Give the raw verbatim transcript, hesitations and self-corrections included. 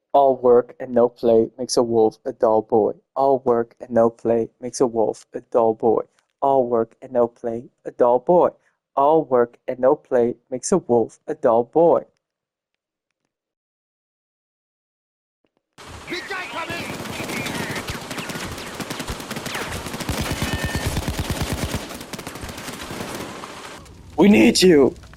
All work and no play makes a wolf a dull boy. All work and no play makes a wolf a dull boy. All work and no play a dull boy. All work and no play makes a wolf a dull boy. Big guy coming! We need you!